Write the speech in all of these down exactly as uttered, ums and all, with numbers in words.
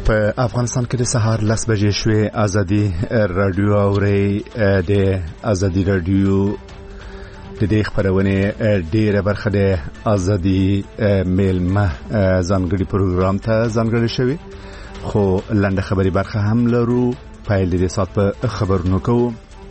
په افغانستان کې د سهار لس بجې شوې. ازادي رادیو اوري د ازادي رادیو د دې خبرونه ډیره برخه د ازادي میلمه ځانګړي پروګرام ته ځانګړي شوی، خو لنډه خبري برخه هم لرو. پایل دې سات په خبرونو کوو.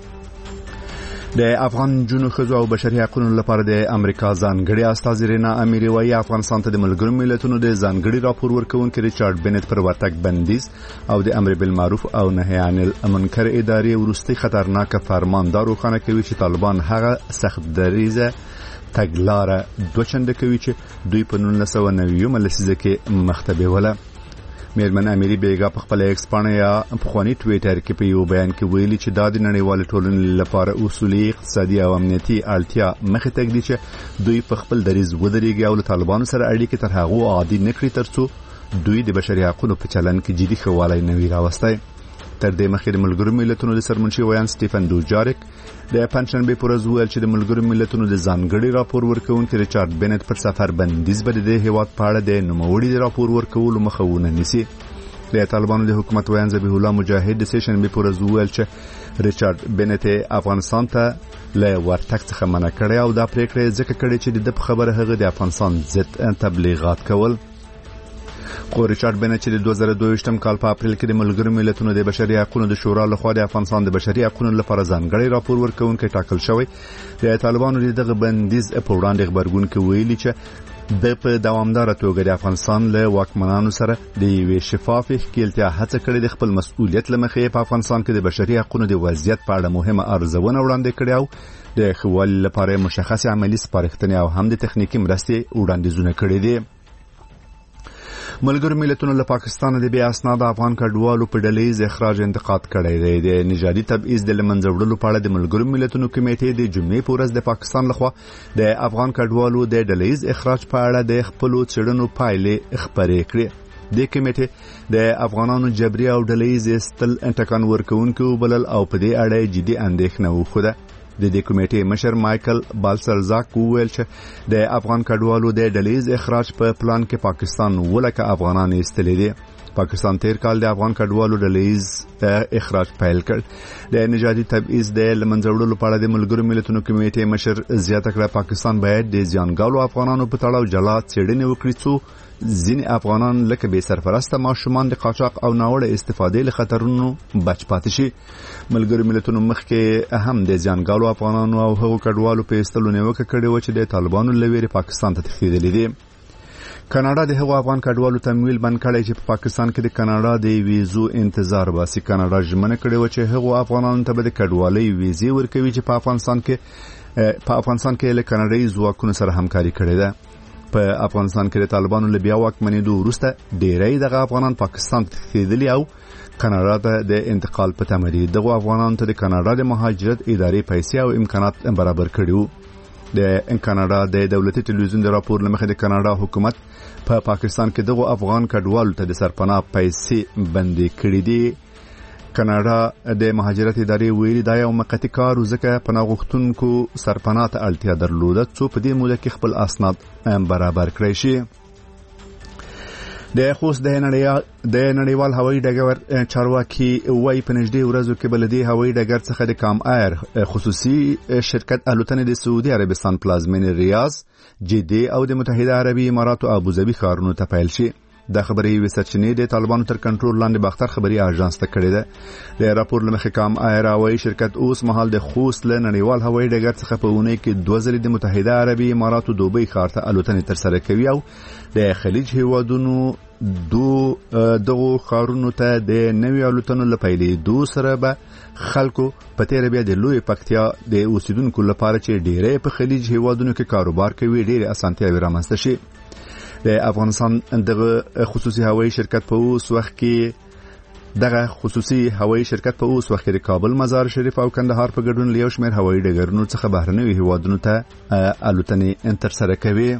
د افغان جنو خزو او بشري حقوقو لپاره د امریکا ځانګړي استازي رینا اميري وايي افغانستان ته د ملګرو ملتونو د ځانګړي راپور ورکوونکي ریچارډ بنت پر ورتګ بندیز او د امر بالمعروف او نهي عن المنکر ادارې ورستي خطرناک فرماندار روښانه کوي چې طالبان هغه سخت دریزه تګلاره دوچنده کوي چې دوی په نولس سوه نوي لسیزه کې مختبه وله. میرمن اميري بیگا په خپل ایکس باندې یا په خواني ټویټر کې په یو بیان کې ویلي چې دا د نړیوال ټولنې لپاره اصولي اقتصادي او امنیتي اړتیا مخې ته ږدي چې دوی په خپل دریز ودرېږي او له طالبانو سره اړیکې تر هغه عادي نکړي ترڅو دوی د بشري حقوقو په چلن کې جدي خواله نوي راوستي. تر دې مخکې د ملګرو ملتونو د سرمنشي ویان سټيفن دوجارک د پنځشنبه پر ورځ ویل چې د ملګرو ملتونو د ځانګړي راپور ورکوونکي ریچارډ بنت پر سفر بندیز بده د هیواد په اړه د نوموړي راپور ورکولو مخاونه نیسي. د طالبانو د حکومت ویان ذبیح الله مجاهد د سشنبه پر ورځ ویل چې ریچارډ بنت افغانستان ته له ورتګ څخه منع کړی او دا پریکړه ځکه کړې چې د خبره هغه د افغانستان ضد تبلیغات کول. خو ریچارډ بنت چې د دوه زره دوه کال په اپریل کې د ملګرو ملتونو د بشري حقوقو د شورا لخوا د افغانستان د بشري حقوقو لپاره ځانګړي راپور ورکوونکی ټاکل شوی. د طالبانو دغه بندیز په وړاندې خبرګون کې ویلي چې د په دوامدار توګه د افغانستان له واکمنانو سره د یوې شفافې ښکېلتیا هڅه کړې د خپل مسؤلیت لمخې په افغانستان کې د بشري حقوقو د وضعیت په اړه مهمه ارزونه وړاندې کړې او د خوال لپاره مشخص عملی سپارښتنې او هم د تخنیکی مرستې وړاندیزونه کړې دي. ملګرو ملتونو له پاکستان د بیا اسناد افغان کډوالو په ډلهیز اخراج انتقاد کړی دی. د نژادي تبعیض د لمنځه وړلو په اړه د ملګرو ملتونو کمیټې د جمعې په ورځ د پاکستان لخوا د افغان کډوالو د ډلهیز اخراج په اړه د خپل څېړنو پایلې خبرې کړې. د کمیټې د افغانانو جبري او ډلهیز استل انټکان ورکوونکو بلل او په دې اړه جدي اندېښنه وښوده. د دې کمیټې مشر مایکل بالسرزاک وویل چې د افغان کډوالو د ډلهیز اخراج په پلان کې پاکستان ولکه افغانان ایستلې دي. پاکستان تیر کال د افغان کډوالو ډلهیز اخراج پیل کړ. د نژادي تبعیض د لمنځه وړلو په اړه د ملګرو ملتونو کمیټې مشر زیاته کړه پاکستان باید د ځانګړو افغانانو په تړاو جلا څېړنې وکړي څو ځینې افغانان لکه بې سرپرسته ماشومان د قاچاق او ناوړه استفادې له خطرونو بچ پاتې شي. ملګرو ملتونو مخکې هم د ځانګړو افغانانو او هغو کډوالو په ایستلو نیوکه کړې و چې د طالبانو له ویرې پاکستان ته تښتېدلي دي. کاناډا د هغو افغان کډوالو تمویل بند کړی چې په پاکستان کې د کاناډا د ویزو انتظار باسي. کاناډا ژمنه کړې و چې هغو افغانانو ته به د کډوالۍ ویزې ورکوي چې په افغانستان کې په افغانستان کې له کاناډایي ځواکونو سره همکاري کړې ده. په افغانستان کې د طالبانو له بیا واکمنېدو وروسته ډېری دغه افغانان پاکستان ته تښتېدلي او کاناډا ته د انتقال په تمه دي. دغو افغانانو ته د کاناډا د مهاجرت ادارې پیسې او امکانات برابر کړي وو. د کاناډا د دولتي ټلویزیون د راپور لمخې د کاناډا حکومت په پا پاکستان کې دغو افغان کډوالو ته د سرپناه پیسې بندي کړې دي. کاناډا د مهاجرت ادارې ویلي دا یو موقتي کار و ځکه پناه غوښتونکو سرپناه ته اړتیا درلوده څو په دې موده کې خپل اسناد برابر کړی شي. د خوست د نړیوال هوایي ډګر چارواکي وایي په نږدې ورځو کې بلدي هوایي ډګر څخه د کام ایر خصوصي شرکت الوتنې د سعودي عربستان پلازمینې ریاض، جدې او د متحده عربي اماراتو ابوظبي ښارونو ته پیل شي. د خبري وسچنې د طالبانو تر کنټرول لاندې باختر خبري اژانس ته کړې ده. د راپور لمخې کام ایر هوایي شرکت اوس مهال د خوست له نړیوال هوایي ډګر څخه په اونۍ کې دوه ځلې د متحده عربي اماراتو دوبۍ ښار ته الوتنې ترسره کوي او د خلیج هیوادونو دو دغه ښارونو ته د نوي الوتنو لپاره دو سره به خلکو په تیر بیا د لوی پکتیا د اوسیدونکو لپاره چې ډېرې په خلیج هیوادونو کې کاروبار کوي ډېرې اسانتیاوې رامنځته شي. د افغانستان دغه خصوصي هوایي شرکت په اوس وخت کې دغه خصوصي هوایي شرکت په اوس وخت کې د کابل، مزار شریف او کندهار په ګډون له یو شمېر هوایي ډګرونو څخه بهرنیو هیوادونو ته الوتنې ترسره کوي.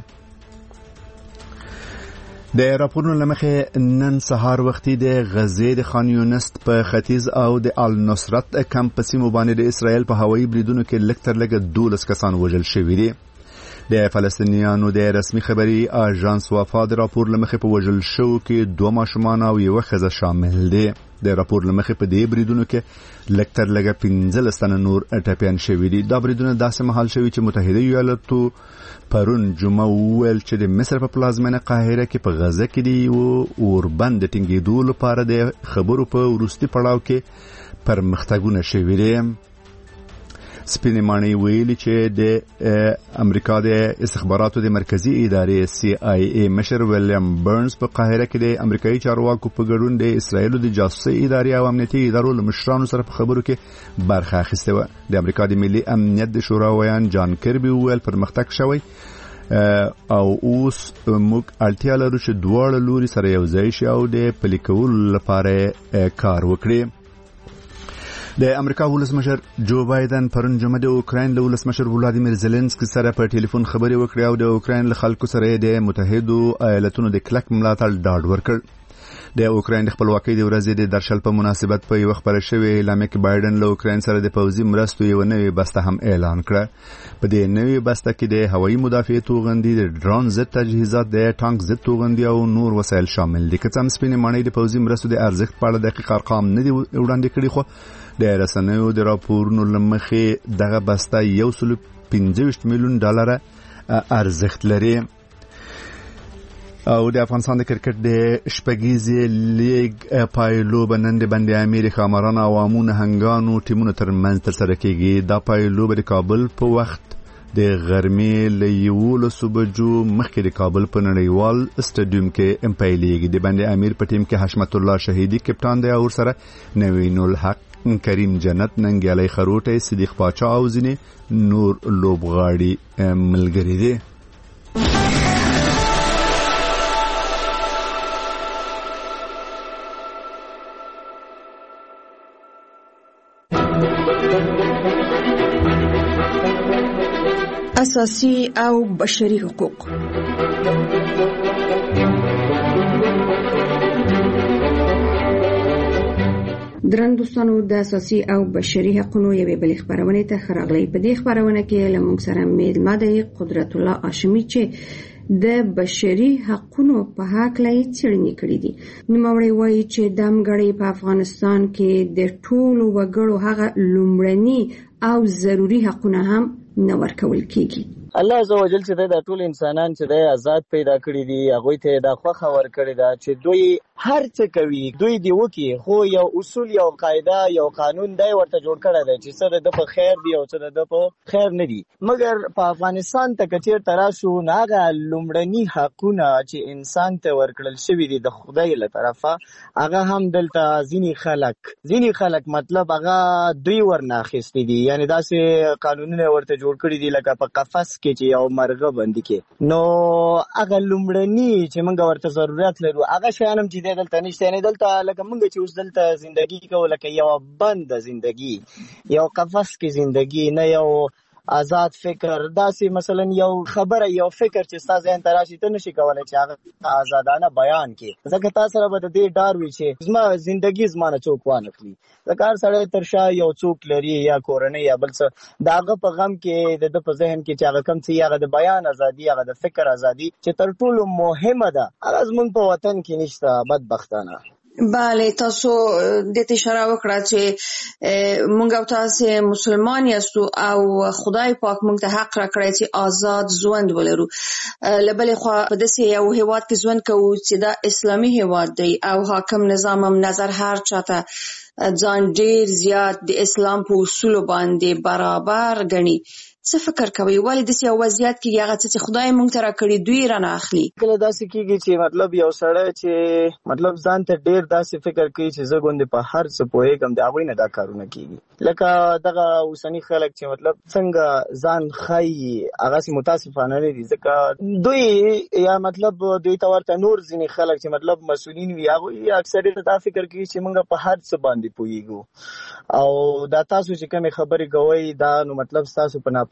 د راپورونو لمخې نن سهار وختي د غزې د خان یونس په ختیځ او د النصرت کمپ په سیمو باندې د اسرائیل په هوایي بریدونو کې لږ تر لږه دولس کسان وژل شوي دي. د فلسطینیانو د رسمي خبري اژانس وفا د راپور لمخې په وژل شو کې دوه ماشومان او یو ښځه شامل دي. د راپور لمخې په دې بریدونو کې لږ تر لږه پنځلس تنه نور ټپیان شوي دي. دا بریدونه داسې مهال شوي چې متحده ایالاتو پرون جمعه وویل چې د مصر په پلازمینه قاهره کې په غزه کې دی او اوربند د ټینګېدو لپاره د خبرو په وروستي پړاو کې پرمختګونه شوي دي. سپینې ماڼۍ ویلي چې د امریکا د استخباراتو د مرکزی ادارې سی آی ای مشر ویلیام برنز په قاهره کې د امریکایي چارواکو په ګډون د اسرایل د جاسوسي ادارې او امنیتي ادارو له مشرانو سره په خبرو کې برخه اخیسته و. د امریکا د ملي امنیت د شورا ویان جان کربي ویل پرمختګ شوی او اوس موږ اړتیا لرو چې دواړه لوري سره یو ځای شي او د پلي کولو لپاره کار وکړي. د امریکا ولسمشر جو بایدن پرون جمعه د اوکراین له ولسمشر ولادیمیر زيلنسکي سره په ټلیفون خبرې وکړې او د اوکراین له خلکو سره د متحدو ایالاتونو د کلک ملاتړ ډاډ ورکړ. د اوکراین د خپلواکۍ د ورځې د درشل په مناسبت په یو خبره شوې اعلامیه کې بایدن له اوکراین سره د پوځي مرستو یو نوې بسته هم اعلان کړه. په دې نوې بسته کې د هوایي مدافعې توغندي، د ډرون ضد تجهیزات، د ټانک ضد توغندي او نور وسایل شامل دي. که څه هم سپینې ماڼۍ د پوځي مرستو د ارزښت په اړه دقیق ارقام نه دي وړاندې کړي، خو د رسنیو د راپورونو لمخې دغه بسته یو سل پنځه ویشت میلیون ډالر ارزښت لري. او د افغانستان د کرکټ د شپږیزې لیګ پایلوب نن د بند امیر خامران او عوامو هنګانو ټیمونو ترمنځ ترسره کیږي. دا پایلوب د کابل په وخت د غرمې له یولسو بجو مخکې د کابل په نړیوال سټاډیوم کې پیلېږي. د بند امیر په ټیم کې حشمت الله شهیدي کپټان دی او سره نوین الحق، کریم جنت، ننګیالی خروټی، صدیق پاچا او ځینې نور لوبغاړي ملګري دي. اساسي او بشري حقوق. درن دوستانو، د اساسي او بشري حقوقو یوې بلې خبرونه ته خراغلی. په دې خبرونه کې له موږ سره میلمه دی قدرت الله هاشمي چې د بشري حقوقو په حق لای څېړنې کړې دي. نوموړی وایي چې د امګړې په افغانستان کې د ټولو وګړو هغه لومړني او ضروري حقونه هم نه ورکول کیږي. الله عزوجل چې د ټول انسانان چې د آزاد پیدا کړی دي هغه ته د خوخه ور کړی دا چې دوی هر څه کوي، دوی دی وکي، خو یو اصول یو قاعده یو قانون دی ورته جوړ کړی دی چې څه د په خیر دی او څه د په خیر نه دی. مګر په افغانستان ته کچیر تراشو ناغه لومړني حقونه چې انسان ته ورکړل شوی دي د خدای له طرفه، هغه هم دلته ځینی خلک ځینی خلک مطلب هغه دوی ورناخستې دي، یعنی داسې قانونونه ورته جوړ کړی دي لکه په قفس کې چې یو مرغه باندې کې. نو هغه لومړني چې موږ ورته ضرورت لرو هغه شیان هم چې دلته نشته، نه دلته لکه موږ چې اوس دلته ژوندۍ کوو لکه یو بند ژوندۍ، یو قفس کې ژوندۍ، نه یو آزاد فکر. داسې مثلا یو خبره یو فکر چې تاسو ذهن تراشي ته نشي کولای چې هغه آزادانه بیان کې، ځکه تاسو سره به د دې ډار وي چې زما ژوندۍ زمانه څوک وانه کړي. ځکه هر سړی تر شا یو څوک لري یا کورنۍ یا بل څه، دا هغه په غم کې د په ذهن کې چې هغه کم څه، هغه د بیان ازادي، هغه د فکر ازادي چې تر ټولو مهمه ده، هغه زموږ په وطن کې نشته بدبختانه. بله، تاسو د دې اشاره وکړه چې مونږ او تاسو مسلمان یاستو او خدای پاک مونږ ته حق راکړی چې آزاد ژوند ولرو. لبلې خو په داسې یو هیواد کې ژوند کوو چې دا اسلامي هیواد دی او حاکم نظام هم نظر هر چاته ځان ډیر زیات د اسلام په اصولو باندې برابر ګڼي. څه فکر کوي ولې داسې یو وضعیت کې هغه څه چې خدای مونږ ته راکړي دوی رانه اخلي؟ کله داسې کېږي چې مطلب یو سړی چې مطلب ځان ته ډیر داسې فکر کوي چې زه ګوندې په هر څه پوهېږم، د هغوی نه دا کارونه کېږي. لکه دغه اوسني خلک چې مطلب څنګه ځان ښایي هغسې متاسفانه نه دي، ځکه دوی یا مطلب دوی ته ورته نور ځینې خلک چې مطلب مسؤلین وي هغوی اکثریت دا فکر کوي چې موږ په هر څه باندې پوهېږو، او دا تاسو چې کومې خبرې کوئ دا نو مطلب ستاسو په ناپوهۍ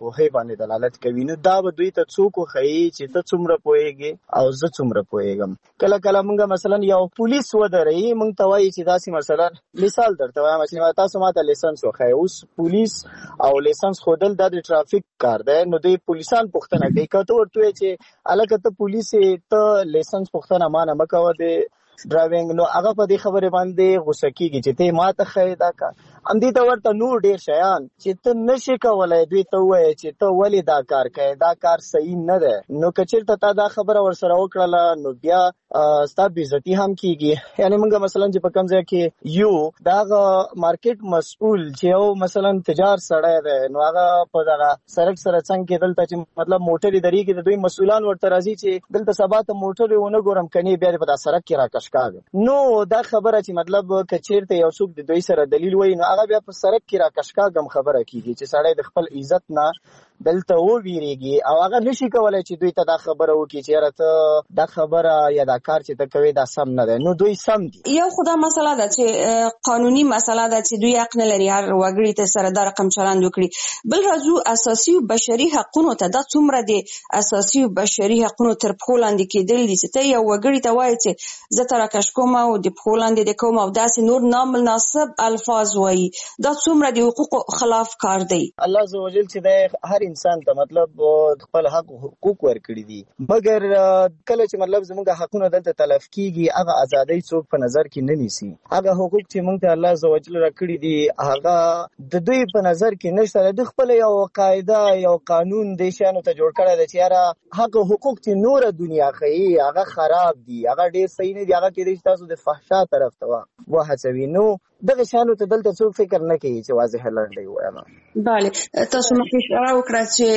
ناپوهۍ باندې دلالت کوي. نو دا به دوی ته څوک وښیي چې ته څومره پوهېږې او زه څومره پوهېږم. کله کله موږ مثلا یو پولیس ودروي موږ ته وایي چې داسې مثلا مثال درته وایم چې تاسو ماته لیسنس وښایئ. اوس پولیس او لیسنس ښودل دا د ټرافیک کار دی. نو دوی پولیسان پوښتنه کوي که ته ورته وایې چې هلکه ته پولیس یې ته لیسنس پوښتنه ما نه مه کوه د ډرایوینګ، نو هغه په دې خبرې باندې غوسه کېږي چې ته ما ته ښایې دا کار. همدې ته ورته نور ډېر شیان چې ته نشې کولی دوی ته ووایې چې ته ولې دا کار کوې، دا کار صحیح نه دی. نو که چېرته تا دا خبره ورسره وکړله نو بیا ستا بېعزتي هم کېږي. یعنې موږ مثلا چې په کوم ځای کې یو د هغه مارکیټ مسؤل چې یو مثلا تجار سړی دی نو هغه په دغه سړک سره څنګ کې دلته چې مطلب موټرې درېږي د دوی مسؤلان ورته راځي چې دلته سبا ته موټرې ونه ګورم کنې بیا دې په دا سړک کې راکش کاږي. نو دا خبره چې مطلب که چیرته یو څوک د دوی سره دلیل وایي نو هغه بیا په سړک کې راکش کاږم خبره کېږي چې سړی د خپل عزت نه دلته وویریږي او هغه نشي کولی چې دوی ته دا خبره وکړي چې یاره ته دا خبره یا دا کار چې ته کوې دا سم نه دی. نو دوی سم دي. یو خو دا مسله ده چې قانوني مسله ده چې دوی حق نه لري هر وګړي ته سره دا رقم چلند وکړي. بل راځو اساسي او بشري حقونو ته. دا څومره دي اساسي او بشري حقونو تر پښو لاندې کېدل دي چې ته یو وګړي ته وایې چې زه ته راکش کوم او د پښو لاندې دې کوم او داسې نور نامناسب الفاظ وایي. دا څومره د حقوقو خلاف کار دی. الله عزوجل چې دی هر انسان ته مطلب خپل حق حقوق ورکړي دي، مګر کله چې مطلب زموږ حقونه دلته تلف کیږي هغه ازادۍ څوک په نظر کې نه نیسي. هغه حقوق چې موږ ته الله عزوجل راکړي دي هغه د دوی په نظر کې نشته. د خپل یو قاعده یو قانون د شانو ته جوړ کړی دی چې یاره هغه حقوق چې نور دنیا ښیي هغه خراب دي، هغه ډېر صحیح نه دي، هغه کېدای شي تاسو د فحشا طرف ته وهڅوي. نو دغه شانو ته دلته څوک فکر نه کوي چې واضح لنډۍ ووایم. بله تاسو مخکې اشاره وکړه چې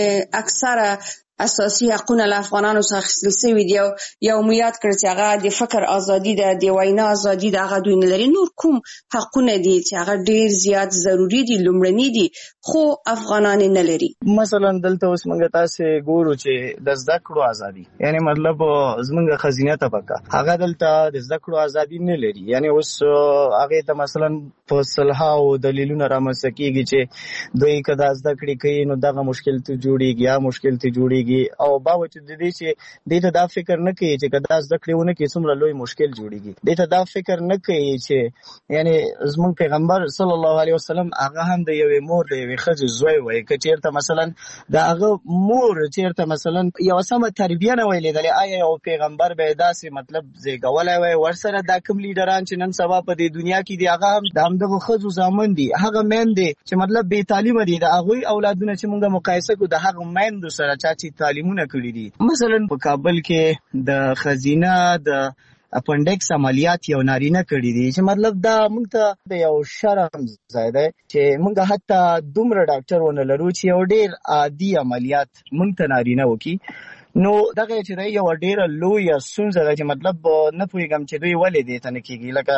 اکثره اساسي حقونه له افغانانو څخه اخیستل شوي دي. یو مو یاد کړ چې هغه د فکر ازادي ده، د وینا ازادي ده، هغه دوی نه لري. نور کوم حقونه دي چې هغه ډېر زیات ضروري دي لومړني دي خو افغانان نه لري؟ مثلا دلته اوس موږ تاسې ګورو چې د زده کړو ازادي یعنی مطلب زموږ خزینه طبقه هغه دلته د زده کړو ازادي نه لري. یعنی اوس هغې ته مثلا په سلهاو دلیلونه رامنځته کېږي چې دوی که دا زده کړې کوي نو دغه مشکل ته جوړېږي یا مشکل ته جوړېږي او باوجود د دې چې دې ته دا فکر نه کوي چې که دا زده کړې ونه کړي څومره لوی مشکل جوړېږي. دې ته دا فکر نه کوي چې یعنی زموږ پیغمبر صلی الله علیه وسلم هغه هم د یوې مور د یوې ښځې زوی وایي که چېرته مثلا د هغه مور چېرته مثلا یوه سمه تربیه نه وای لیدلې آیا یو پیغمبر به یې داسې مطلب زیږولی وای ورسره دا کوم لیډران چې نن سبا په دې دنیا کې دي هغه هم د همدغو ښځو زامن دي، هغه میندې چې مطلب بې تعلیمه دي د هغوی اولادونه چې موږ مقایسه کړو د هغو میندو سره چا چې تعلیمونه کړي دي. مثلا په کابل کې د ښځینه د اپنډکس عملیات یو نارینه کړي دي چې مطلب دا موږ ته د یو شرم ځای دی چې موږ حتی دومره ډاکټر ونه لرو چې یو ډېر عادي عملیات موږ ته نارینه وکړي. نو دغه چې دی یوه ډېره لویه ستونزه ده چې مطلب نه پوهېږم چې دوی ولې دې ته نه کېږي. لکه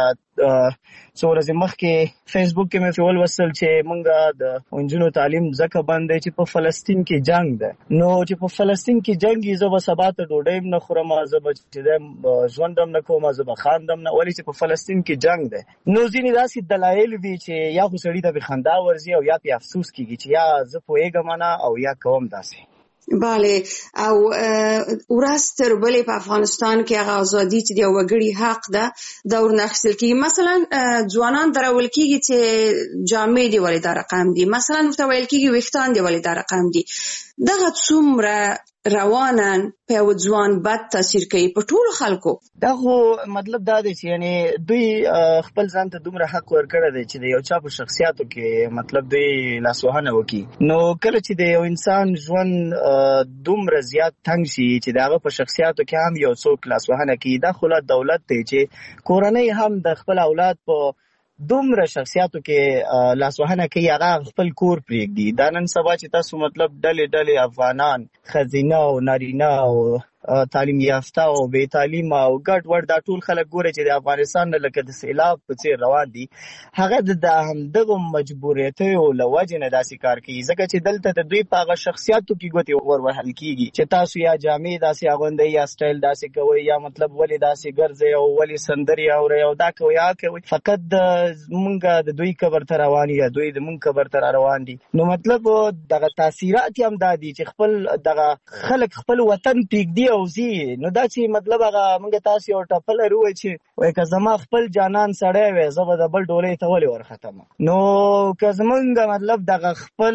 څو ورځې مخکې فیسبوک کې مې ولوستل چې موږ د نجونو تعلیم ځکه بند دی چې په فلسطین کې جنګ ده. نو چې په فلسطین کې جنګ وي زه به سبا ته ډوډۍ هم نه خورم، زه به چې دی ژوند هم نه کوم، زه به خاندم نه، ولې چې په فلسطین کې جنګ دی. نو ځینې داسې دلایل وي چې یا خو سړي ته به خندا ورځي او یا پې افسوس کېږي چې یا زه پوهېږم نه او یا کوم داسې. بله او ورځ تر بلې په افغانستان کې هغه ازادي چې د یو وګړي حق ده دا ورنه اخیستل کېږي. مثلا ځوانان درول کېږي چې جامې دې ولې دا رقم دي، مثلا ورته ویل کېږي ویښتان دې ولې دا رقم دي. دغه څومره روانن په یو ځوان بد تاثیر کوي په ټولو خلکو. دا خو مطلب دا دی چې یعنی دوی خپل ځان ته دومره حق ورکړی دی چې د یو چا په شخصیاتو کې مطلب دوی لاسوهنه وکړي. نو کله چې د یو انسان ژوند دومره زیات تنګ شي چې د هغه په شخصیاتو کې هم یو څوک لاسوهنه کوي، دا خو لا دولت دی چې کورنۍ هم د خپل اولاد په دومره شخصیاتو کې لاسوهنه کوي هغه خپل کور پرېږدي. دا نن سبا چې تاسو مطلب ډلې ډلې افغانان ښځینه او نارینه او تعلیم یافته او بې تعلیم او ګډ وډ دا ټول خلک ګوري چې د افغانستان لکه د سیلاب په څیر روان دي، هغه د همدغه مجبوریتونو له وجې نه داسې کار کوي، ځکه چې دلته د دوی په هغه شخصیاتو کې ګوتې ور وهل کېږي چې تاسو یا جامې داسې اغوندئ یا سټایل داسې کوئ یا مطلب ولې داسې ګرځئ او ولې سندرې اورئ او دا کوئ هغه کوئ، فقط د مونږ د دوی قبر ته روان یا دوی د مونږ قبر ته روان دي. نو مطلب دغه تاثیرات هم دا دي چې خپل دغه خلک خپل وطن پرېږدي او ځي، نو دا چې مطلب هغه موږ تاسو یو ټپه لرو چې وایي که زما خپل جانان سړی وی زه به د بل ډولۍ ته ولې ورختم. نو که زمونږ مطلب دغه خپل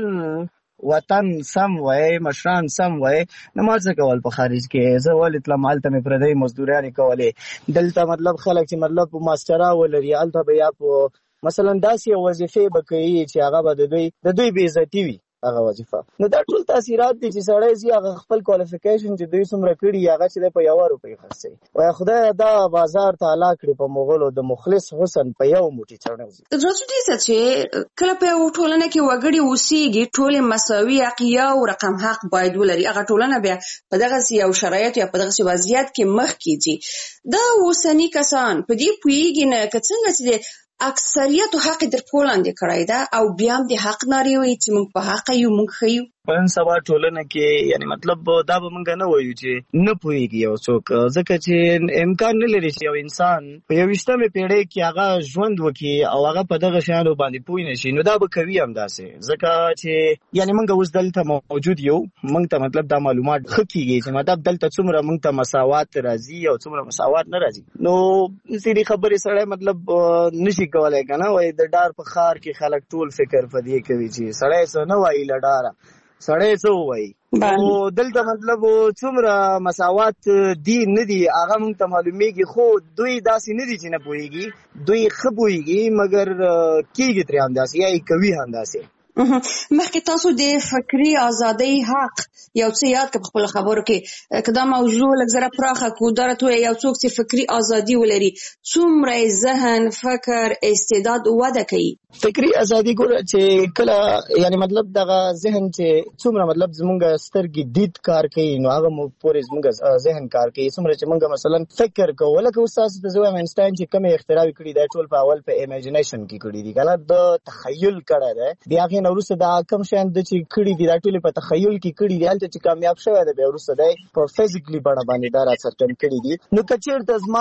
وطن سم وای مشران سم وای نو ما څه کول په خارج کې، زه ولې تلم هلته مې پردۍ مزدوریانې کولې، دلته مطلب خلک چې مطلب ماسټرا ولري هلته به یا په مثلا داسې وظیفې به کوي چې هغه به د دوی د دوی بې عزتي وي هغه وظیفه. نو دا ټول تاثیرات دي چې سړی ځي هغه خپل کوالیفیکیشن چې دوی څومره کړي هغه چې دی په یوه روپۍ خرڅوي، وایي خدای دا بازار ته هلا کړي په مغولو د مخلص حسن په یو موټي چڼو. رسول دې چې کله په یو ټولنه کې وګړي اوسېږي ټولې مساوي حقیه او رقم حق باید ولري، هغه ټولنه بیا په دغسې یو شرایط یا په دغسې وضعیت کې مخکې ځي. دا اوسني کسان په دې پوهېږي نه که څنګه چې اکثریت حق در پولاندې کړی ده او بیا هم د حق نارې وایي چې موږ په حق یو موږ ښه یو. په نن سبا ټولنه کې یعنی مطلب دا به موږ نه وایو چې نه پوهېږي یو څوک، ځکه چې امکان نه لري چې یو انسان په یوویشتمې پیړۍ کې هغه ژوند وکړي او هغه په دغه شیانو باندې پوه نه شي، نو دا به کوي همداسې، ځکه چې یعنی موږ اوس دلته موجود یو، موږ ته مطلب دا معلومات ښه کېږي چې مطلب دلته څومره موږ ته مساوات راځي او څومره مساوات نه راځي. نو ځینې خبرې سړی مطلب نشي کولی که نه، وایي د ډار په ښار کې خلک ټول فکر په دې کوي چې سړی څه نه وایي له ډاره سړی څه ووایي. او دلته مطلب څومره مساوات دي نه دي هغه موږ ته معلومیږي، خو دوی داسې نه دي چې نه پوهېږي، دوی ښه پوهېږي مګر کېږي ترې همداسې یا یې کوي همداسې. مخکې تاسو د فکري ازادۍ حق یو څه یاد کړه په خپلو خبرو کې، که دا موضوع لږ زره پراخه کړو، دا راته ووایه یو څوک چې فکري ازادي ولري څومره ذهن فکر استعداد وده کوي. فکري ازادي ګوره چې کله یعنی مطلب دغه ذهن چې څومره مطلب زمونږ سترګې دید کار کوي نو هغه پورې زمونږ ذهن کار کوي، څومره چې مونږ مثلا فکر کوو، لکه اوس تاسو ته زه وایم انسټاین چې کومې اختراع کړي دا ټول په اول په امیجنیشن کې کړي دي که نه، د تخیل کړی دی، د هغې نه وروسته دا کوم شیان د چې کړي دي دا ټولې په تخیل کې کړي دي، هلته چې کامیاب شوی دی بیا وروسته دی په فزیکلي بڼه باندې دا راڅرګند کړي دي. نو که چېرته زما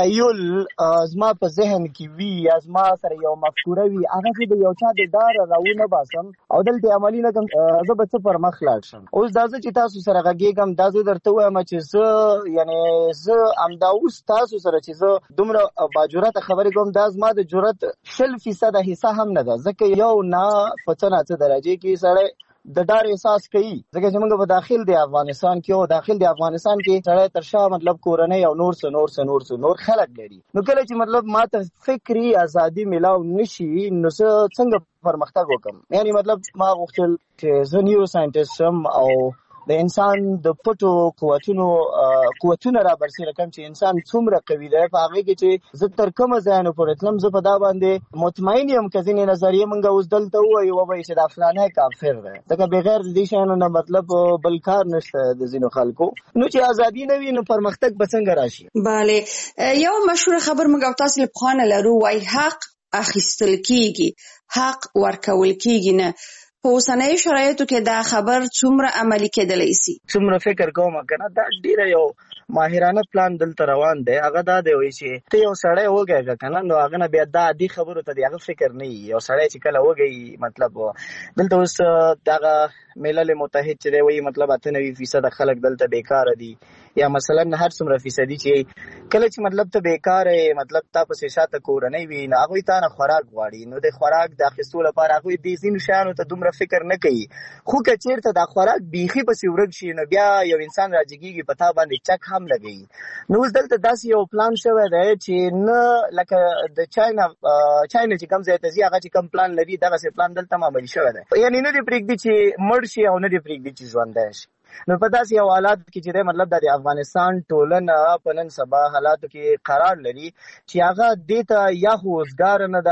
تخیل زما په ذهن کې وي یا زما سره یو مفکوره وي هغه چې د یو چا د ډاره راونه باسم او دلته عملي نه کړم زه به څه پر مخ لاړ شم. اوس دا زه چې تاسو سره غږېږم دا زه درته وایم چې زه یعنې زه همدا اوس تاسو سره چې زه دومره باجرته خبرې کوم دا زما د جرأت شل فیصده حصه هم نه ده، ځکه یو نه په څه نه څه درجې کې سړی د ډار احساس کوي، ځکه چې موږ په داخل د افغانستان کې او داخل د افغانستان کې سړی تر شا مطلب کورنۍ او نور څه نور څه نور څه نور خلک لري. نو کله چې مطلب ما ته فکري ازادي میلاو نشي نو زه څنګه پرمختګ وکړم؟ یعنی مطلب ما غوښتل چې زه نیورو ساینټسټ شم او د انسان د پټو قوتونو قوتونه را برسېره کړم چې انسان څومره قوي دی، په هغې کې چې زه تر کومه ځایه نه پورې تلم زه په دا باندې مطمئن یم که ځینې نظریې موږ اوس دلته ووایو وبایي چې دا فلانی کافر دی، ځکه بغیر د دې شیانو نه مطلب بل کار نشته د ځینو خلکو. نو چې ازادي نه وي نو پرمختګ به څنګه راشي؟ بله، یو مشهوره خبر موږ او تاسو له پخوا نه لرو، وایي حق اخیستل کېږي حق ورکول کېږي نه. په اوسنیو شرایطو کې دا خبر څومره عملي کېدلی سي؟ څومره فکر کوم که نه دا ډېره یو ماهرانه پلان دلته روان دی، هغه دا دی وایي چې ته یو سړی وږی که نه نو هغه نه بیا دا عادي خبرو ته د هغه فکر نه وي. یو سړی چې کله وږی مطلب دلته اوس دغه ملل متحد چې دی وایي مطلب اته نوي فیصده خلک دلته بیکاره دي، یا مثلا هر څومره فیصدي چې کله چې مطلب ته بیکاره مطلب تا پسې شاته کورنۍ وي نو هغوی تا نه خوراک غواړي، نو د خوراک د اخیستو لپاره هغوی دې ځینو شیانو ته دومره فکر نه کوي. خو که چېرته دا خوراک بیخي پسې ورک شي نو بیا یو انسان راجګېږي په تا باندې چک هم لګوي. نو اوس دلته داسې یو پلان شوی دی چې نه لکه د چاینا چاینا چې کوم ځای ته ځي هغه چې کوم پلان لري دغسې پلان دلته هم عملي شوی دی، یعنې نه دې پرېږدي چې مړ شي او نه دې پرېږدي چې ژوندی شي. نو په داسې یو حالات کې چې دی مطلب د افغانستان ټولنه په نن سبا حالاتو کې قرار لري چې هغه دې ته یا خو اوزګاره نه ده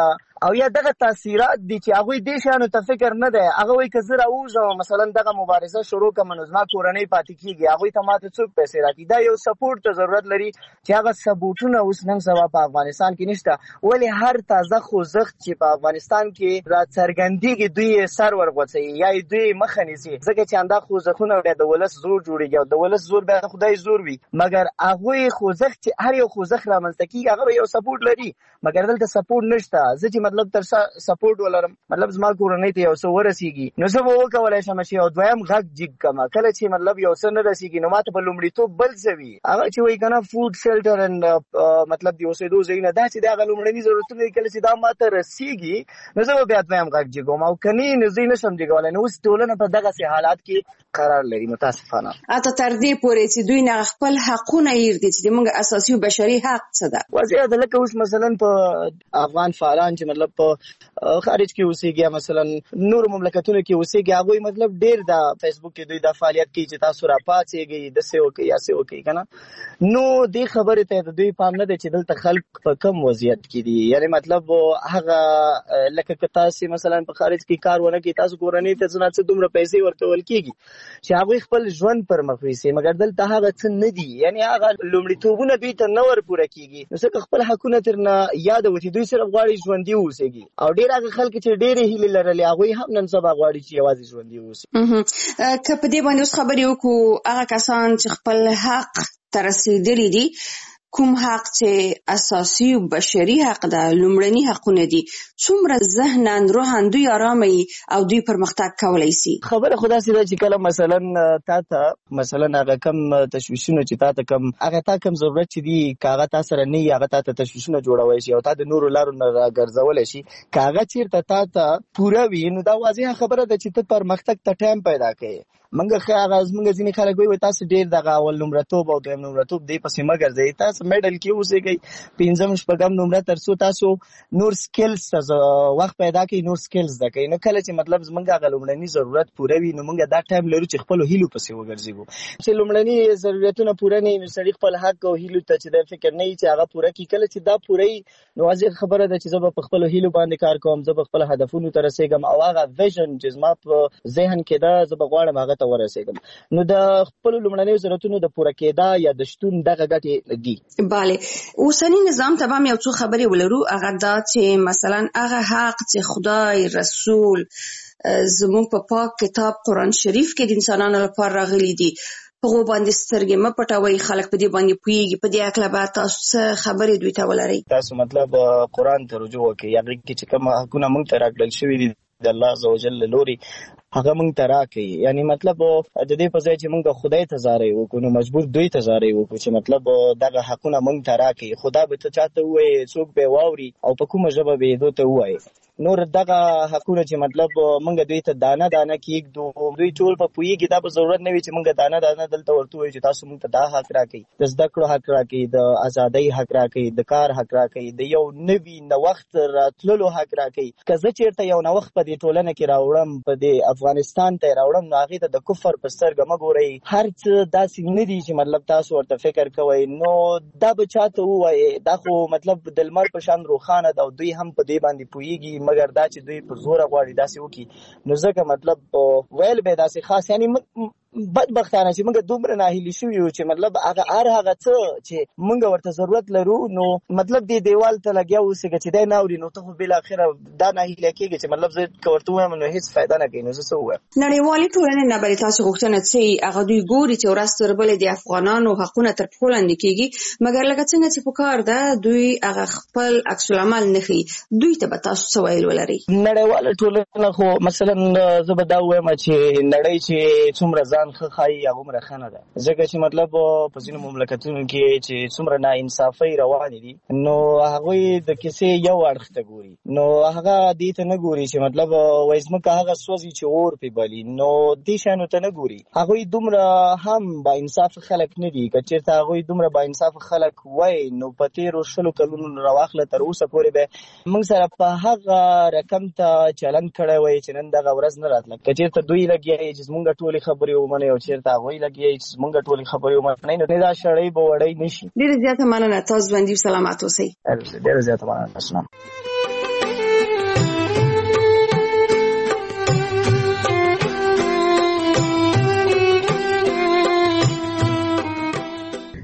او یا دغه تاثیرات دي چې هغه دې شانو ته فکر نه دی. هغه وایي که زه راوځم مثلا دغه مبارزه شروع کړم نو زما کورنۍ پاتې کیږي، هغوی ته ماته څوک پیسې راکړي. دا یو سپورټ ته ضرورت لري چې هغه سپورټونه اوس نن سبا په افغانستان کې نشته. ولې هر تازه خوځښت چې په افغانستان کې راڅرګندېږي دوی سر ورغوڅوي یا دوی مخه نیسي، ځکه چې همدا خوځښتونه بیا د ولس زور جوړېږي او د ولس زور بیا د خدای زور وي. مګر هغوی خوځښت چې هر یو خوځښت رامنځته کېږي هغه به یو سپورټ لري، مګر دلته سپورټ نشته. زه چې مطلب تر سپورټ ولرم مطلب زما کورنۍ ته یو څه ورسېږي نو زه به وکولی شم چې یو دویم غږ جګ کړم. کله چې مطلب یو څه نه رسېږي نو ماته په لومړیتوب بل څه وي، هغه چې وایي که نه فوډ شیلټر اینډ مطلب د اوسېدو ځایونه، دا چې د هغه لومړني ضرورتونه دي. کله چې دا ماته رسېږي نو زه به بیا دویم غږ جګوم، او که نه نو زه یې نشم جګولی. نو اوس ټولنه په دغسې حالات کې قرار لري متاسفانه. حتی تر دې پورې چې دوی نه خپل حقونه هېر دي چې زموږ اساسي او بشري حق څه ده. واضح ده لکه اوس مثلا په افغان فعالان چې مطلب په خارج کې اوسېږي، مثلا نور مملکتونو کې اوسېږي، هغوی مطلب ډېر د فیسبوک کې دوی دا فعالیت کوي چې تاسو راپاڅېږئ داسې وکړئ یا څه وکړئ که نه. نو دې خبرې ته د دوی پام نه دی چې دلته خلک په کم وضعیت کې دي. یعنې مطلب هغه لکه که تاسې مثلا په خارج کې کار ونه کړئ، تاسو کورنۍ ته څه نه څه دومره پیسې ورکول کېږي چې هغوی خپل ژوند پر مخ ویسي، مګر دلته هغه څه نه دي. یعنې هغه لومړیتوبونه دوی ته نه ور پوره کېږي. نو ځکه خپل حقونه ترنه یاده وي چې دوی صرف غواړي ژوندي واوسېږي، او ډېر هغه خلک چې ډېرې هیلې لرلې هغوی هم نن سبا غواړي چې یوازې ژوندي واوسي. که په دې باندې اوس خبرې وکړو، هغه کسان چې خپل حق ته رسېدلي دي، کوم حق چې اساسي او بشري حق ده، لومړني حقونه دي، څومره ذهناً روحاً دوی آرامه وي او دوی پرمختګ کولی شي؟ خبره خو داسې ده چې کله مثلا تا ته مثلا هغه کم تشویشونه چې تا ته کم هغه تا کم ضرورت چې دي که هغه تا سره نه وي، هغه تا ته تشویشونه جوړولی شي او تا د نورو لارو نه راګرځولی شي. که هغه چېرته تا ته پوره وي نو دا واضحه خبره ده چې ته پرمختګ ته ټایم پیدا کوې. منګه هغه زموږ ځینې خلک وایي تاسو ډېر دغه اول نمرتوب او دویم نمرتوب دې پسې مه ګرځئ، تاسو میډل کې اوسېږئ، پنځم شپږم نمره تر څو تاسو نور سکلز ته وخت پیدا کړئ، نور سکلز زده کړئ. نو کله چې مطلب زموږ هغه لومړني ضرورت پوره وي نو موږ دا ټایم لرو چې خپلو هیلو پسې وګرځېږو. چې لومړني ضرورتونه پوره نه وي نو سړي خپل حق او هیلو ته چې د فکر نه وي چې هغه پوره کړي. کله چې دا پوره وي نو واضح خبره ده چې زه به په خپلو هیلو باندې کار کوم، زه به خپل هدفونو ته رسېږم او هغه ویژن چې زما په ذهن کې ده زه به غواړم هغه ته ورسېږم. نو د خپل لومړنیو ضرورتونو د پوره کېدا یا د شتون دغه ګټې دي. بله، اوسني نظام ته به هم یو څو خبرې ولرو. هغه دا چې مثلا هغه حق چې خدای رسول زموږ په پاک کتاب قرآن شریف کې د انسانانو لپاره راغلي دي، په هغو باندې سترګې مه پټوئ. خلک په دې باندې پوهېږي. په دې هکله به تاسو څه خبرې دوی ته ولرئ؟ تاسو مطلب قرآن ته رجوع وکړئ، هغې کې چې کوم حقونه موږ ته راکړل شوي دي د الله عزوجل له لورې هغه موږ ته راکړي. یعنی مطلب د دې په ځای چې موږ خدای ته زارۍ وکړو نو مجبور دوی ته زارۍ وکړو چې مطلب دغه حقونه موږ ته راکړي. خدا به ته چاته ووایي، څوک به یې واوري او په کومه ژبه به یې دو ته ووایي. نور دغه حقونه چې مطلب موږ دوی ته دانه دانه کېږدو، دوی ټول په پوهېږي. دا به ضرورت نه وي چې موږ دانه دانه دلته ورته ووایو چې تاسو موږ ته دا حق راکړئ، د زده کړو حق راکړئ، د ازادۍ حق راکړئ، د کار حق راکړئ، د یو نوي نوښت راتللو حق راکړئ. که زه چېرته یو نوښت په دې ټولنه کې راوړم، په دې افغانستان ته راوړم، نو هغې ته د کفر په سترګه مه ګورئ. هر څه داسې نه دي چې مطلب تاسو ورته فکر کوئ. نو دا به چاته ووایي، دا خو مطلب د لمر په شان روښانه ده او دوی هم په دې باندې پوهېږي، مګر دا چې دوی په زوره غواړي داسې وکړي نو ځکه مطلب ویل به داسې خاص یعنی بدبختانه چې موږ دومره ناهیلي شوي یو چې مطلب هغه هر هغه څه چې موږ ورته ضرورت لرو نو مطلب دې دیوال ته لګیا اوسېږه چې دی نه اوري نو ته خو بالاخره دا ناهیلی کېږي چې مطلب زه که ورته ووایم نو هېڅ فایده نه کوي. نو زه څه ووایم؟ نړیوالې ټولنې نه بلې تاسو غوښتنه څه هغه دوی ګوري چې ورځ تر بلې د افغانانو حقونه تر پښو لاندې کېږي، مګر لکه څنګه چې په کار ده دوی هغه خپل عکس العمل نه ښیي. دوی ته به تاسو څه ویل ولرئ؟ نړیواله ټولنه خو مثلا زه به دا ووایم چې نړۍ چې څومره ځان ښه ښایي هغومره ښه نه ده، ځکه چې مطلب په ځینو مملکتونو کې چې څومره ناانصافۍ روانې دي نو هغوی د کیسې یو اړخ ته ګوري، نو هغه دې ته نه ګوري چې مطلب وایي ځمکه هغه سوځي چې اور پې بلي، نو دې شیانو ته نه ګوري. هغوی دومره هم با انصافه خلک نه دي. که چېرته هغوی دومره با انصافه خلک وای نو په تېرو شلو کلونو راواخله تر اوسه پورې به موږ سره په هغه رقم ته چلند کړی وای چې نن دغه ورځ نه راتله. که چېرته دوی لګیا چې زمونږ ټولې خبرې ومنئ او چېرته هغوی لګیا چې زمونږ ټولې خبرې ومنئ نو دا شړۍ به وړۍ نه شي. ډېره زیاته مننه، تاسو ژوندي سلامت اوسئ. ډېره زیاته مننه.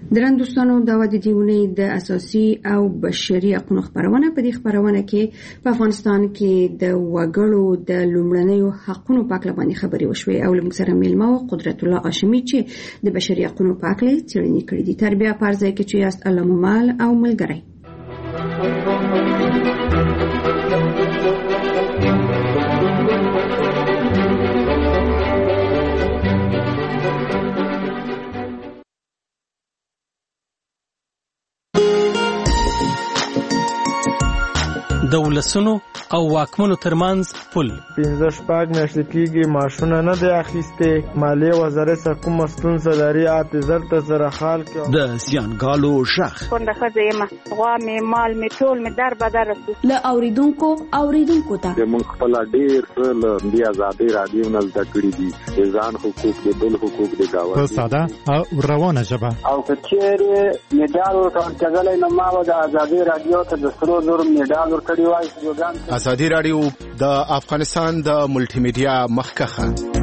درن دوستانو دا د دې ونې د اساسي او بشري حقوقو خبرونه په دې خبرونه کې په افغانستان کې د وګړو د لومړنیو حقوقو په اړه باندې خبرې وشوې او موږ سره میلمه او قدرت الله هاشمي چې د بشري حقوقو په اړه څېړنې کړې دي. تربیه پارځای کې چې یاست الله ممال او ملګری. د ولسونو او واکمنو ترمنځ پل پنځه شپږ میاشتې کېږي ماشونه نه دی اخیستې. مالیې وزارت سره کومه ستونزه لري اته زر ته زره خال کې د زیانګالو شخ کونډه ښځه یم، غوا مې مال مې ټول مې در بدر رسو له اوریدونکو اوریدونکو ته موږ خپل ډېر څه له دې آزادۍ راډیو نه زده کړي دي، د ځان حقوق د بل حقوق د گاونډي په ساده او روانه ژبه. او که چېرې میډال ورکړل نو ما به د آزادۍ راډیو ته د سرو زرو میډال ورکړی وای. ازادي راډیو د افغانستان د ملټي میډیا مخکخه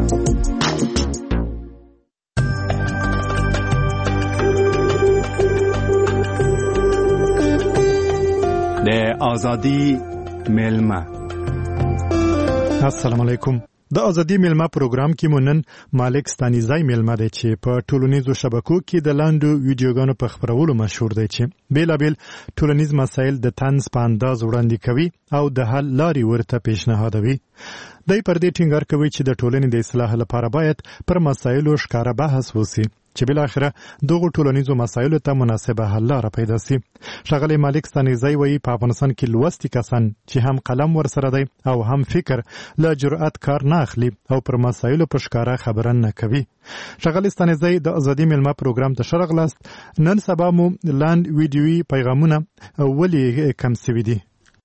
د ازادي میلمه. السلام علیکم. د ازادي میلمه پروګرام کې مونن مالک ستانیزای میلمه دی چې په ټولنیزو شبکو کې د لاندو ویډیوګانو په خبرولو مشهور دی چې بیلابل ټولنیز مسایل د طنز په انداز وړاندې کوي او د حل لارې ورته پیشنهادوي. دای پر دې ټینګار کوي چې د ټولنې د اصلاح لپاره باید پر مسایلو ښکاره بحث وشي چې بل اخره دغه ټولنیزو مسایلو ته مناسبه حل لاره پیدا شي. ښاغلی مالک ستانیزای وایي په افغانستان کې لوستي کسان چې هم قلم ورسره دی او هم فکر له جرأت کار نه اخلي او پر مسایلو په ښکاره خبره نه کوي. ښاغلی ستانیزای د ازادي میلمه پروګرام ته ښه راغلاست. نن سبا مو لاند ویډیویي پیغامونه ولې کم سوي دي؟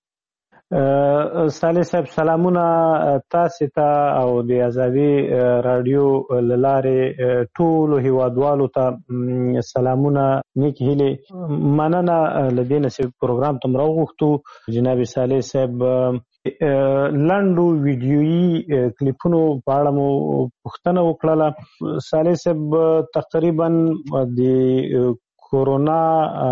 صالح صاحب سلامونه تاسو ته او د ازادي رادیو لاره ټول هیوادوالو ته سلامونه نیک هیله مننه لدینه چې پروګرام تم راغوښتو. جناب صالح صاحب لاندو ویډیویي کلیپونو په اړه مو پوښتنه وکړه. صالح صاحب تقریبا د کورونا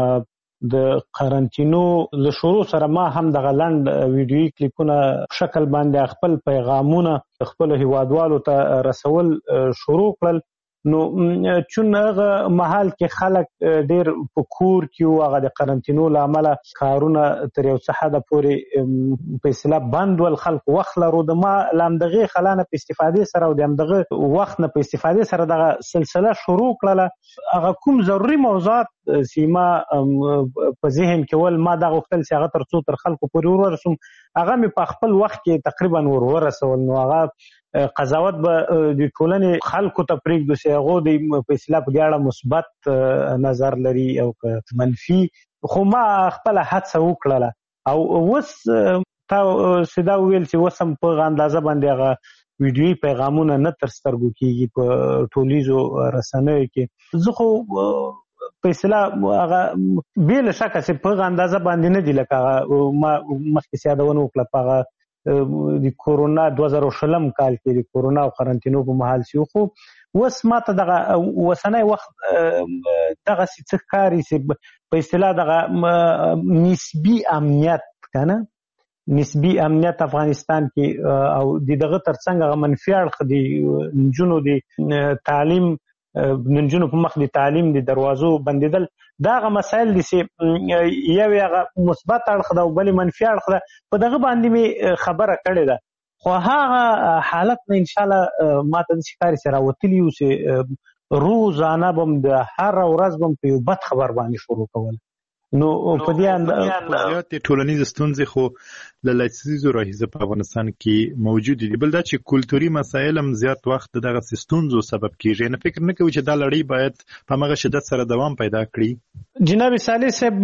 د قرنټینو له شروع سره ما هم د غلند ویډیویي کلیپونه شکل باندې خپل پیغامونه خپل هیوادوالو ته رسول شروع کړل. نو چون هغه محل کې خلک ډیر په کور کې او هغه د قرنټینو لامل کارونه تر یو څه حد پورې په اصطلاح بند ول، خلک وخت لرو د ما لامدغه خلانه په استفاده سره او دغه وخت نه په استفاده سره دغه سلسله شروع کړله. هغه کوم ضروري موضوعات سیما په ذهن کې ول ما دا غوښتل چې هغه تر څو تر خلکو پورې ورسوم، هغه مې په خپل وخت کې تقریبا ور ورسول. نو هغه قضاوت به د ټولنې خلکو ته پرېږدو چې هغه د په اصطلاح په دې اړه مثبت نظر لري او منفي، خو ما خپل هڅه وکړله او اوس تا سیدا ویل چې اوس هم په اندازه باندې هغه ویډیویي پیغامونه نه تر سترګو کېږي په ټولیزو رسنیو کې. زه خو په اصطلاح هغه بې له شکه چې په اندازه باندې نه دي لکه ما مخکې یادونه وکړه په هغه د کورونا دوه زره شلم کال کې د کورونا او قرنټینو په مهال شو. خو اوس ما ته دغه وسنۍ وخت دغه څه ښکاري چې په اصطلاح دغه نسبي امنیت کنه نسبي امنیت افغانستان کې او دغه ترڅنګ هغه منفي اړخ دی نجونو د تعلیم نجونو په مخ د تعلیم د دروازو بندیدل، دا هغه مسایل دي چې یو هغه مثبت اړخ ده او بل منفي اړخ ده. په دغه باندې مې خبره کړې ده، خو هغه حالت نه ان شاء الله ما ته ښکاري چې راوتلی و چې روزانه به د هر ورځ به په یو بد خبر باندې شروع کول. نو په دې اندازه ټولنیز ستونزې خو له لسیزو راهیسې په افغانستان کې موجود دي. بل دا چې کلتوري مسایل هم زیات وخت دغه ستونزو سبب کیږي. نه فکر نه کوي چې دا لړۍ باید په هغه شدت سره دوام پیدا کړي؟ جناب صالح صاحب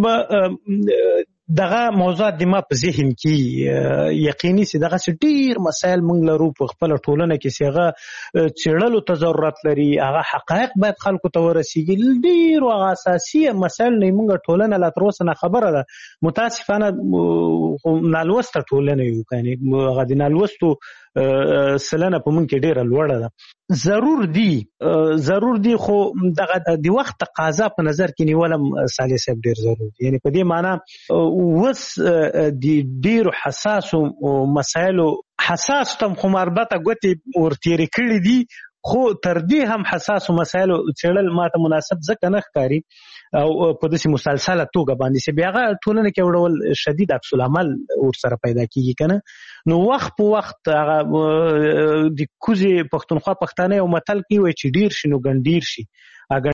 دغه موضوعات د ما په ذهن کې یقیني چې دغه ډیر مسایل موږ لرو په خپل ټولنه کې چې هغه څېړلو ته ضرورت لري، هغه حقایق باید خلکو ته ورسیږي. ډیر هغه اساسي مسایل نه موږ ټولنه لا تر اوسه نه خبره ده. متاسفانه نالوسته ټولنه یو، یعنې هغه د نالوستو سلنه په مونږ کې ډیره لوړه ده. ضرور دی ضرور دی خو دغه د وخت تقاضا په نظر کې نیولم صالح صاحب ډیر ضرور دی. یعنی په دې معنی وس د ډیرو حساسو مسایلو حساس تم خو مربته ګوتې ورتېرې کړي دي، خو تر دې هم حساسو مسایلو څېړل ماته مناسب ځکه نه ښکاري او په داسې مسلسله توګه باندې چې بیا هغه ټولنه کې یو ډول شدید عکس العمل ورسره پیدا کېږي که نه. نو وخت په وخت هغه د کوزې پښتونخوا پښتانه یو متل کوي وایي چې ډېر شي نو ګنډیر شي.